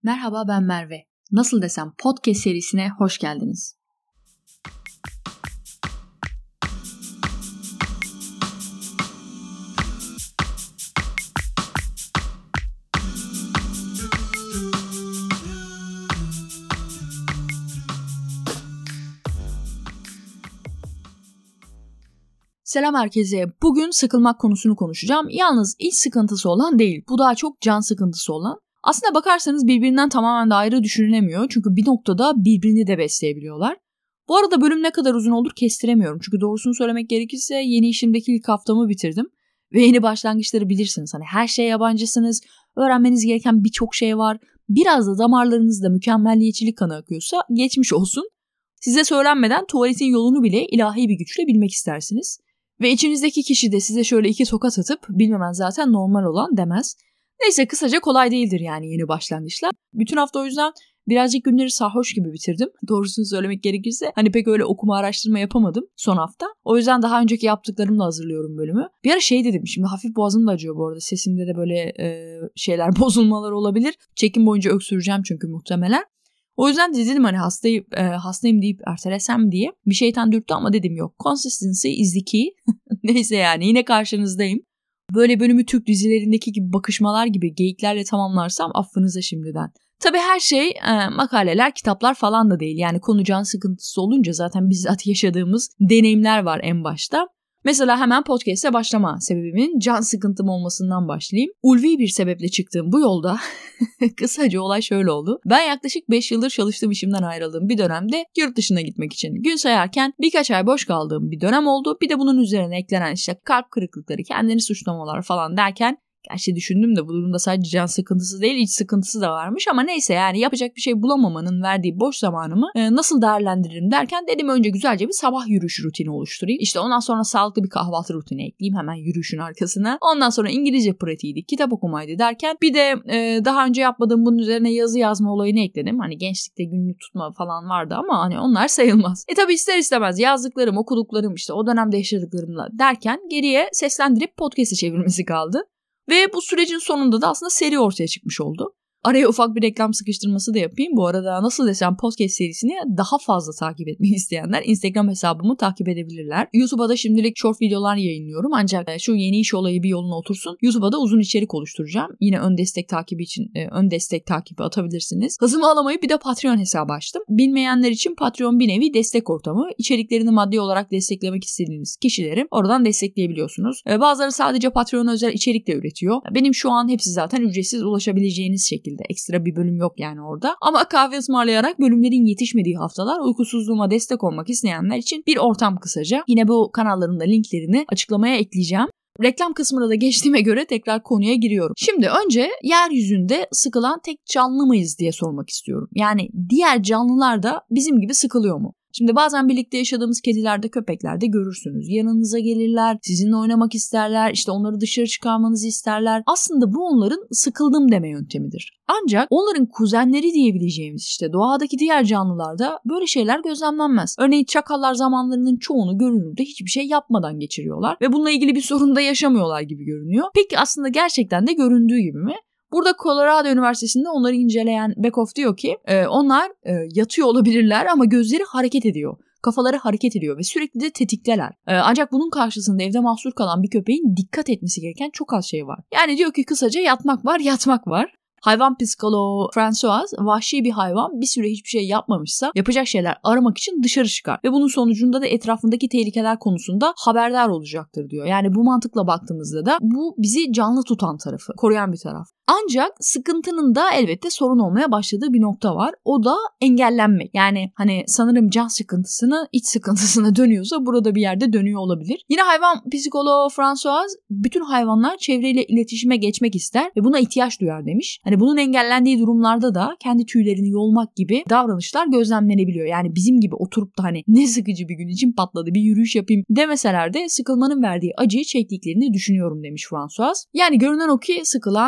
Merhaba, ben Merve. Nasıl desem podcast serisine hoş geldiniz. Selam herkese. Bugün sıkılmak konusunu konuşacağım. Yalnız iç sıkıntısı olan değil. Bu daha çok can sıkıntısı olan. Aslına bakarsanız birbirinden tamamen de ayrı düşünülemiyor. Çünkü bir noktada birbirini de besleyebiliyorlar. Bu arada bölüm ne kadar uzun olur kestiremiyorum. Çünkü doğrusunu söylemek gerekirse yeni işimdeki ilk haftamı bitirdim. Ve yeni başlangıçları bilirsiniz. Hani her şeye yabancısınız. Öğrenmeniz gereken birçok şey var. Biraz da damarlarınızda mükemmelliyetçilik kanı akıyorsa geçmiş olsun. Size söylenmeden tuvaletin yolunu bile ilahi bir güçle bilmek istersiniz. Ve içinizdeki kişi de size şöyle iki tokat atıp bilmemen zaten normal olan demez. Neyse kısaca kolay değildir yani yeni başlangıçlar. Bütün hafta o yüzden birazcık günleri sarhoş gibi bitirdim. Doğrusunu söylemek gerekirse hani pek öyle okuma araştırma yapamadım son hafta. O yüzden daha önceki yaptıklarımla hazırlıyorum bölümü. Bir ara dedim, şimdi hafif boğazım da acıyor bu arada. Sesimde de böyle şeyler bozulmalar olabilir. Çekim boyunca öksüreceğim çünkü muhtemelen. O yüzden dedim hani hastayım deyip ertelesem diye. Bir şeytan dürttü ama dedim yok. Consistency is the key. Neyse yani yine karşınızdayım. Böyle bölümü Türk dizilerindeki gibi bakışmalar gibi geyiklerle tamamlarsam affınıza şimdiden. Tabii her şey makaleler, kitaplar falan da değil. Yani konu can sıkıntısı olunca zaten bizzat yaşadığımız deneyimler var en başta. Mesela hemen podcast'e başlama sebebimin can sıkıntım olmasından başlayayım. Ulvi bir sebeple çıktığım bu yolda kısaca olay şöyle oldu. Ben yaklaşık 5 yıldır çalıştığım işimden ayrıldığım bir dönemde yurt dışına gitmek için gün sayarken birkaç ay boş kaldığım bir dönem oldu. Bir de bunun üzerine eklenen işte kalp kırıklıkları, kendini suçlamalar falan derken gerçi düşündüm de bu durumda sadece can sıkıntısı değil iç sıkıntısı da varmış ama neyse yani yapacak bir şey bulamamanın verdiği boş zamanımı nasıl değerlendiririm derken dedim önce güzelce bir sabah yürüyüş rutini oluşturayım. İşte ondan sonra sağlıklı bir kahvaltı rutini ekleyeyim hemen yürüyüşün arkasına. Ondan sonra İngilizce pratiğiydi, kitap okumaydı derken bir de daha önce yapmadığım bunun üzerine yazı yazma olayını ekledim. Hani gençlikte günlük tutma falan vardı ama hani onlar sayılmaz. Tabii ister istemez yazdıklarım, okuduklarım işte o dönemde yaşadıklarımla derken geriye seslendirip podcast'e çevirmesi kaldı. Ve bu sürecin sonunda da aslında seri ortaya çıkmış oldu. Araya ufak bir reklam sıkıştırması da yapayım. Bu arada nasıl desem podcast serisini daha fazla takip etmeyi isteyenler Instagram hesabımı takip edebilirler. YouTube'a da şimdilik short videolar yayınlıyorum. Ancak şu yeni iş olayı bir yoluna otursun. YouTube'a da uzun içerik oluşturacağım. Yine ön destek takibi için ön destek takibi atabilirsiniz. Hızımı alamayıp bir de Patreon hesabı açtım. Bilmeyenler için Patreon bir nevi destek ortamı. İçeriklerini maddi olarak desteklemek istediğiniz kişileri oradan destekleyebiliyorsunuz. Bazıları sadece Patreon'a özel içerik de üretiyor. Benim şu an hepsi zaten ücretsiz ulaşabileceğiniz şekilde. Ekstra bir bölüm yok yani orada. Ama kahve ısmarlayarak bölümlerin yetişmediği haftalar uykusuzluğuma destek olmak isteyenler için bir ortam kısaca. Yine bu kanalların da linklerini açıklamaya ekleyeceğim. Reklam kısmına da geçtiğime göre tekrar konuya giriyorum. Şimdi önce yeryüzünde sıkılan tek canlı mıyız diye sormak istiyorum. Yani diğer canlılar da bizim gibi sıkılıyor mu? Şimdi bazen birlikte yaşadığımız kedilerde, köpeklerde görürsünüz. Yanınıza gelirler, sizinle oynamak isterler, işte onları dışarı çıkarmanızı isterler. Aslında bu onların sıkıldım deme yöntemidir. Ancak onların kuzenleri diyebileceğimiz işte doğadaki diğer canlılarda böyle şeyler gözlemlenmez. Örneğin çakallar zamanlarının çoğunu görünürde hiçbir şey yapmadan geçiriyorlar ve bununla ilgili bir sorun da yaşamıyorlar gibi görünüyor. Peki aslında gerçekten de göründüğü gibi mi? Burada Colorado Üniversitesi'nde onları inceleyen Beckhoff diyor ki onlar yatıyor olabilirler ama gözleri hareket ediyor. Kafaları hareket ediyor ve sürekli de tetikteler. Ancak bunun karşısında evde mahsur kalan bir köpeğin dikkat etmesi gereken çok az şey var. Yani diyor ki kısaca yatmak var, yatmak var. Hayvan psikoloğu François vahşi bir hayvan bir süre hiçbir şey yapmamışsa yapacak şeyler aramak için dışarı çıkar. Ve bunun sonucunda da etrafındaki tehlikeler konusunda haberdar olacaktır diyor. Yani bu mantıkla baktığımızda da bu bizi canlı tutan tarafı, koruyan bir taraf. Ancak sıkıntının da elbette sorun olmaya başladığı bir nokta var. O da engellenmek. Yani hani sanırım can sıkıntısını iç sıkıntısına dönüyorsa burada bir yerde dönüyor olabilir. Yine hayvan psikoloğu François bütün hayvanlar çevreyle iletişime geçmek ister ve buna ihtiyaç duyar demiş. Hani bunun engellendiği durumlarda da kendi tüylerini yolmak gibi davranışlar gözlemlenebiliyor. Yani bizim gibi oturup da hani ne sıkıcı bir gün için patladı bir yürüyüş yapayım demeseler de sıkılmanın verdiği acıyı çektiklerini düşünüyorum demiş François. Yani görünen o ki sıkılan tek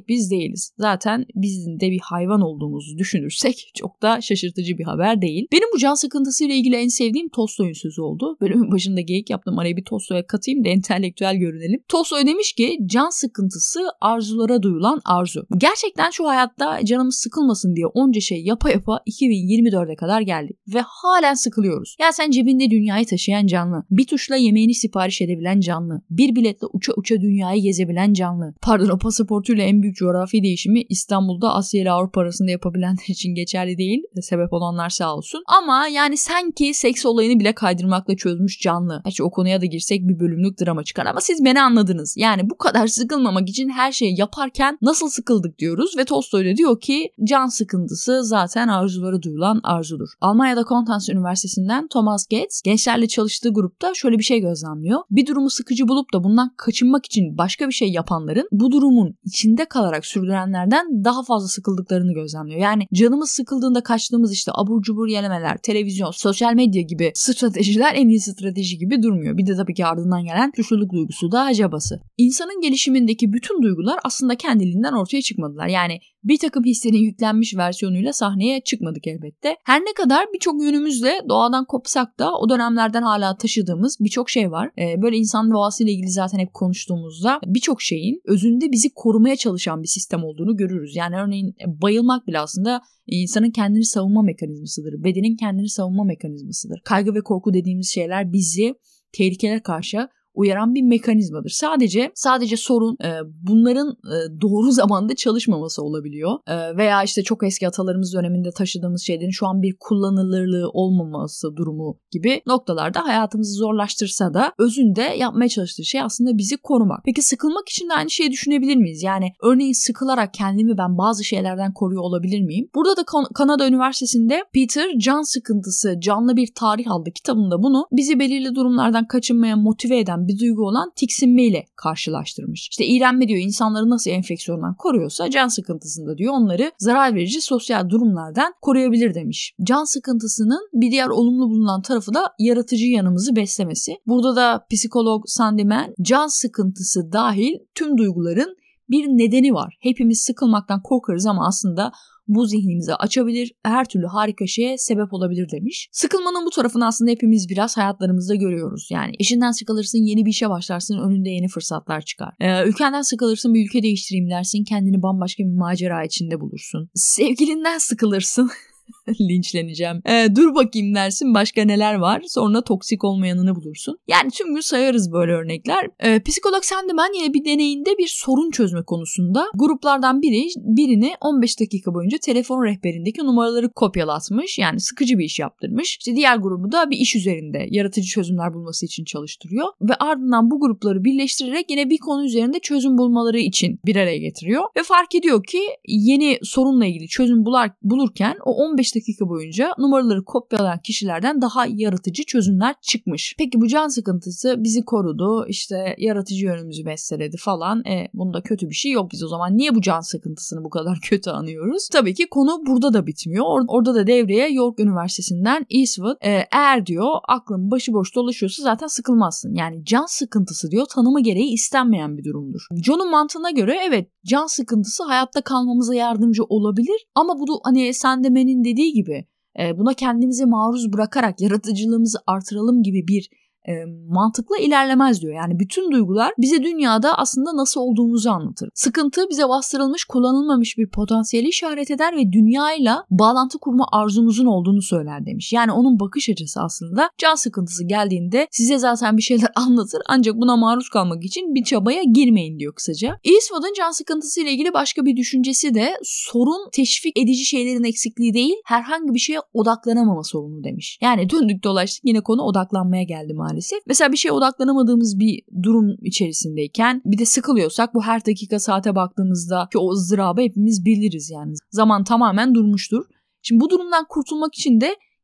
biz değiliz. Zaten bizim de bir hayvan olduğumuzu düşünürsek çok da şaşırtıcı bir haber değil. Benim bu can sıkıntısıyla ilgili en sevdiğim Tolstoy'un sözü oldu. Bölümün başında geyik yaptım. Araya bir Tolstoy'a katayım da entelektüel görünelim. Tolstoy demiş ki can sıkıntısı arzulara duyulan arzu. Gerçekten şu hayatta canımız sıkılmasın diye onca şey yapa yapa 2024'e kadar geldik. Ve halen sıkılıyoruz. Ya sen cebinde dünyayı taşıyan canlı. Bir tuşla yemeğini sipariş edebilen canlı. Bir biletle uça uça dünyayı gezebilen canlı. Pardon, o pasaportuyla en büyük coğrafi değişimi İstanbul'da Asya ile Avrupa arasında yapabilenler için geçerli değil. Sebep olanlar sağ olsun. Ama yani sanki seks olayını bile kaydırmakla çözmüş canlı. Hiç o konuya da girsek bir bölümlük drama çıkar ama siz beni anladınız. Yani bu kadar sıkılmamak için her şeyi yaparken nasıl sıkıldık diyoruz ve Tolstoy da diyor ki can sıkıntısı zaten arzulara duyulan arzudur. Almanya'da Konstanz Üniversitesi'nden Thomas Gates gençlerle çalıştığı grupta şöyle bir şey gözlemliyor. Bir durumu sıkıcı bulup da bundan kaçınmak için başka bir şey yapanların bu durumun içinde kalarak sürdürenlerden daha fazla sıkıldıklarını gözlemliyor. Yani canımız sıkıldığında kaçtığımız işte abur cubur yelemeler, televizyon, sosyal medya gibi stratejiler en iyi strateji gibi durmuyor. Bir de tabii ki ardından gelen suçluluk duygusu da acabası. İnsanın gelişimindeki bütün duygular aslında kendiliğinden ortaya çıkmadılar. Yani bir takım hislerin yüklenmiş versiyonuyla sahneye çıkmadık elbette. Her ne kadar birçok yönümüzle doğadan kopsak da o dönemlerden hala taşıdığımız birçok şey var. Böyle insan doğasıyla ilgili zaten hep konuştuğumuzda birçok şeyin özünde bizi korumaya çalışan bir sistem olduğunu görürüz. Yani örneğin bayılmak bile aslında insanın kendini savunma mekanizmasıdır. Bedenin kendini savunma mekanizmasıdır. Kaygı ve korku dediğimiz şeyler bizi tehlikelere karşı uyaran bir mekanizmadır. Sadece sorun bunların doğru zamanda çalışmaması olabiliyor. Veya işte çok eski atalarımız döneminde taşıdığımız şeylerin şu an bir kullanılırlığı olmaması durumu gibi noktalarda hayatımızı zorlaştırsa da özünde yapmaya çalıştığı şey aslında bizi korumak. Peki sıkılmak için de aynı şeyi düşünebilir miyiz? Yani örneğin sıkılarak kendimi ben bazı şeylerden koruyor olabilir miyim? Burada da Kanada Üniversitesi'nde Peter Can Sıkıntısı Canlı Bir Tarih adlı kitabında bunu bizi belirli durumlardan kaçınmaya motive eden bir duygu olan tiksinme ile karşılaştırmış. İşte iğrenme diyor insanları nasıl enfeksiyondan koruyorsa can sıkıntısında diyor onları zarar verici sosyal durumlardan koruyabilir demiş. Can sıkıntısının bir diğer olumlu bulunan tarafı da yaratıcı yanımızı beslemesi. Burada da psikolog Sandy Mann can sıkıntısı dahil tüm duyguların bir nedeni var. Hepimiz sıkılmaktan korkarız ama aslında bu zihnimizi açabilir, her türlü harika şeye sebep olabilir demiş. Sıkılmanın bu tarafını aslında hepimiz biraz hayatlarımızda görüyoruz. Yani işinden sıkılırsın, yeni bir işe başlarsın, önünde yeni fırsatlar çıkar. Ülkenden sıkılırsın, bir ülke değiştireyim dersin, kendini bambaşka bir macera içinde bulursun. Sevgilinden sıkılırsın. Linçleneceğim. Dur bakayım dersin başka neler var. Sonra toksik olmayanını bulursun. Yani tüm gün sayarız böyle örnekler. Psikolog Sandy Mann yine bir deneyinde bir sorun çözme konusunda gruplardan birini 15 dakika boyunca telefon rehberindeki numaraları kopyalatmış. Yani sıkıcı bir iş yaptırmış. İşte diğer grubu da bir iş üzerinde yaratıcı çözümler bulması için çalıştırıyor. Ve ardından bu grupları birleştirerek yine bir konu üzerinde çözüm bulmaları için bir araya getiriyor. Ve fark ediyor ki yeni sorunla ilgili çözüm bulurken o 15 dakika boyunca numaraları kopyalayan kişilerden daha yaratıcı çözümler çıkmış. Peki bu can sıkıntısı bizi korudu, işte yaratıcı yönümüzü besteledi falan. Bunda kötü bir şey yok. Biz o zaman niye bu can sıkıntısını bu kadar kötü anıyoruz? Tabii ki konu burada da bitmiyor. Orada da devreye York Üniversitesi'nden Eastwood eğer diyor aklın başıboş dolaşıyorsa zaten sıkılmazsın. Yani can sıkıntısı diyor tanımı gereği istenmeyen bir durumdur. John'un mantığına göre evet can sıkıntısı hayatta kalmamıza yardımcı olabilir ama bu hani Sandy Mann'in dediği gibi buna kendimizi maruz bırakarak yaratıcılığımızı artıralım gibi bir mantıkla ilerlemez diyor. Yani bütün duygular bize dünyada aslında nasıl olduğumuzu anlatır. Sıkıntı bize bastırılmış, kullanılmamış bir potansiyeli işaret eder ve dünyayla bağlantı kurma arzumuzun olduğunu söyler demiş. Yani onun bakış açısı aslında can sıkıntısı geldiğinde size zaten bir şeyler anlatır ancak buna maruz kalmak için bir çabaya girmeyin diyor kısaca. Eastwood'un can sıkıntısı ile ilgili başka bir düşüncesi de sorun teşvik edici şeylerin eksikliği değil, herhangi bir şeye odaklanamama sorunu demiş. Yani döndük dolaştık yine konu odaklanmaya geldi maalesef. Mesela bir şeye odaklanamadığımız bir durum içerisindeyken bir de sıkılıyorsak bu her dakika saate baktığımızda ki o ızdırabı hepimiz biliriz yani. Zaman tamamen durmuştur. Şimdi bu durumdan kurtulmak için de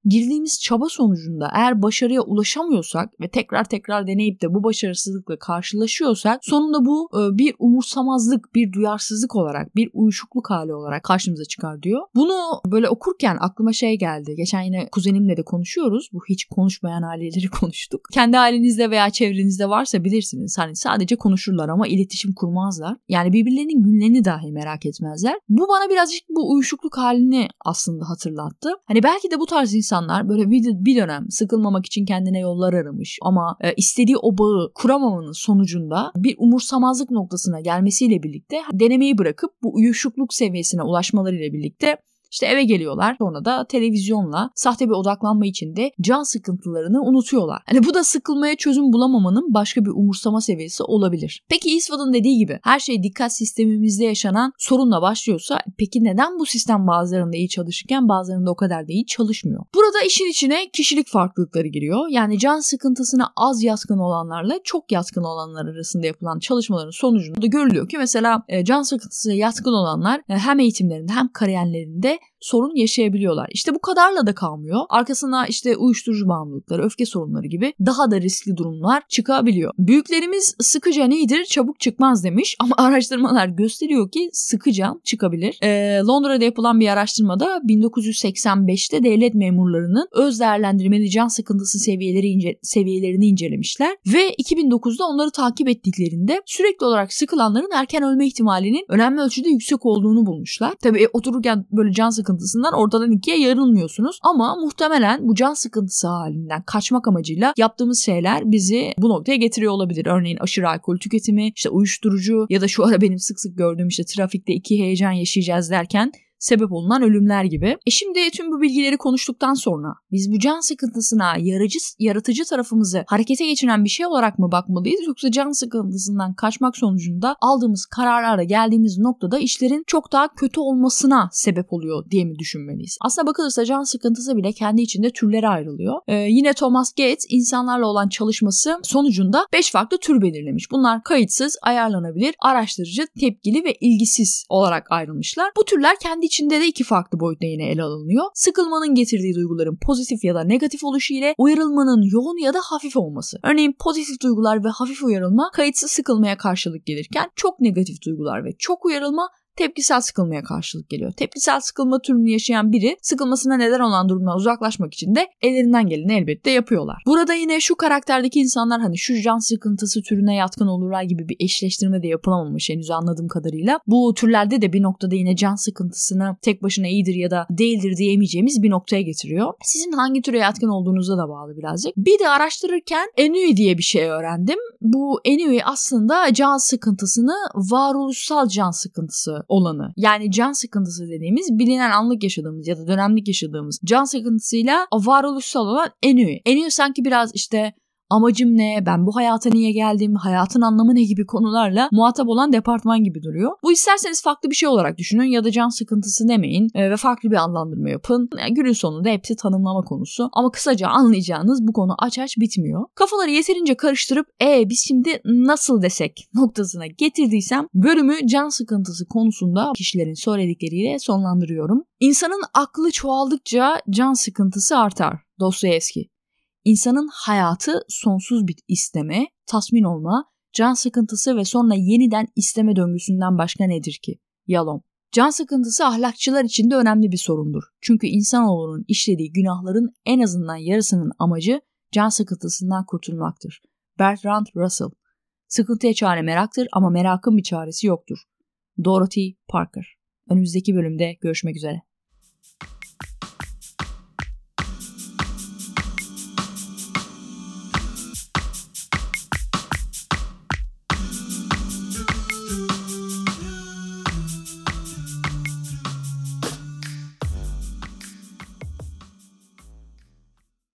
girdiğimiz çaba sonucunda eğer başarıya ulaşamıyorsak ve tekrar deneyip de bu başarısızlıkla karşılaşıyorsak sonunda bu bir umursamazlık, bir duyarsızlık olarak, bir uyuşukluk hali olarak karşımıza çıkar diyor. Bunu böyle okurken aklıma şey geldi. Geçen yine kuzenimle de konuşuyoruz. Bu hiç konuşmayan aileleri konuştuk. Kendi ailenizde veya çevrenizde varsa bilirsiniz. Hani sadece konuşurlar ama iletişim kurmazlar. Yani birbirlerinin günlerini dahi merak etmezler. Bu bana birazcık bu uyuşukluk halini aslında hatırlattı. Hani belki de bu tarz insanlar böyle bir dönem sıkılmamak için kendine yollar aramış ama istediği o bağı kuramamanın sonucunda bir umursamazlık noktasına gelmesiyle birlikte denemeyi bırakıp bu uyuşukluk seviyesine ulaşmalarıyla birlikte İşte eve geliyorlar, sonra da televizyonla sahte bir odaklanma içinde can sıkıntılarını unutuyorlar. Hani bu da sıkılmaya çözüm bulamamanın başka bir umursama seviyesi olabilir. Peki Eastwood'un dediği gibi her şey dikkat sistemimizde yaşanan sorunla başlıyorsa peki neden bu sistem bazılarında iyi çalışırken bazılarında o kadar da iyi çalışmıyor? Burada işin içine kişilik farklılıkları giriyor. Yani can sıkıntısına az yatkın olanlarla çok yatkın olanlar arasında yapılan çalışmaların sonucunda da görülüyor ki mesela can sıkıntısına yatkın olanlar hem eğitimlerinde hem kariyerlerinde sorun yaşayabiliyorlar. İşte bu kadarla da kalmıyor. Arkasına işte uyuşturucu bağımlılıkları, öfke sorunları gibi daha da riskli durumlar çıkabiliyor. Büyüklerimiz sıkı can iyidir, çabuk çıkmaz demiş ama araştırmalar gösteriyor ki sıkı can çıkabilir. Londra'da yapılan bir araştırmada 1985'te devlet memurlarının öz değerlendirmeli can sıkıntısı seviyelerini incelemişler ve 2009'da onları takip ettiklerinde sürekli olarak sıkılanların erken ölme ihtimalinin önemli ölçüde yüksek olduğunu bulmuşlar. Tabii otururken böyle can sıkıntısından ortadan ikiye yarılmıyorsunuz ama muhtemelen bu can sıkıntısı halinden kaçmak amacıyla yaptığımız şeyler bizi bu noktaya getiriyor olabilir. Örneğin aşırı alkol tüketimi, işte uyuşturucu ya da şu ara benim sık sık gördüğüm işte trafikte 2 heyecan yaşayacağız derken sebep olunan ölümler gibi. Şimdi tüm bu bilgileri konuştuktan sonra biz bu can sıkıntısına yaratıcı tarafımızı harekete geçiren bir şey olarak mı bakmalıyız yoksa can sıkıntısından kaçmak sonucunda aldığımız kararlarla geldiğimiz noktada işlerin çok daha kötü olmasına sebep oluyor diye mi düşünmeliyiz? Aslına bakılırsa can sıkıntısı bile kendi içinde türlere ayrılıyor. Yine Thomas Gates insanlarla olan çalışması sonucunda 5 farklı tür belirlemiş. Bunlar kayıtsız, ayarlanabilir, araştırıcı, tepkili ve ilgisiz olarak ayrılmışlar. Bu türler kendi içinde de 2 farklı boyutta yine ele alınıyor. Sıkılmanın getirdiği duyguların pozitif ya da negatif oluşu ile uyarılmanın yoğun ya da hafif olması. Örneğin pozitif duygular ve hafif uyarılma kayıtsız sıkılmaya karşılık gelirken çok negatif duygular ve çok uyarılma tepkisel sıkılmaya karşılık geliyor. Tepkisel sıkılma türünü yaşayan biri sıkılmasına neden olan durumdan uzaklaşmak için de ellerinden geleni elbette yapıyorlar. Burada yine şu karakterdeki insanlar hani şu can sıkıntısı türüne yatkın olurlar gibi bir eşleştirme de yapılamamış henüz anladığım kadarıyla. Bu türlerde de bir noktada yine can sıkıntısını tek başına iyidir ya da değildir diyemeyeceğimiz bir noktaya getiriyor. Sizin hangi türe yatkın olduğunuza da bağlı birazcık. Bir de araştırırken Ennui diye bir şey öğrendim. Bu Ennui aslında can sıkıntısını varoluşsal can sıkıntısı olanı. Yani can sıkıntısı dediğimiz bilinen anlık yaşadığımız ya da dönemlik yaşadığımız can sıkıntısıyla varoluşsal olan Ennui. Ennui sanki biraz işte amacım ne, ben bu hayata niye geldim, hayatın anlamı ne gibi konularla muhatap olan departman gibi duruyor. Bu isterseniz farklı bir şey olarak düşünün ya da can sıkıntısı demeyin ve farklı bir adlandırma yapın. Yani günün sonunda hepsi tanımlama konusu ama kısaca anlayacağınız bu konu aç bitmiyor. Kafaları yeterince karıştırıp biz şimdi nasıl desek noktasına getirdiysem bölümü can sıkıntısı konusunda kişilerin söyledikleriyle sonlandırıyorum. İnsanın aklı çoğaldıkça can sıkıntısı artar. Dostoyevski. İnsanın hayatı sonsuz bir isteme, tatmin olma, can sıkıntısı ve sonra yeniden isteme döngüsünden başka nedir ki? Yalom. Can sıkıntısı ahlakçılar için de önemli bir sorundur. Çünkü insanoğlunun işlediği günahların en azından yarısının amacı can sıkıntısından kurtulmaktır. Bertrand Russell. Sıkıntıya çare meraktır ama merakın bir çaresi yoktur. Dorothy Parker. Önümüzdeki bölümde görüşmek üzere.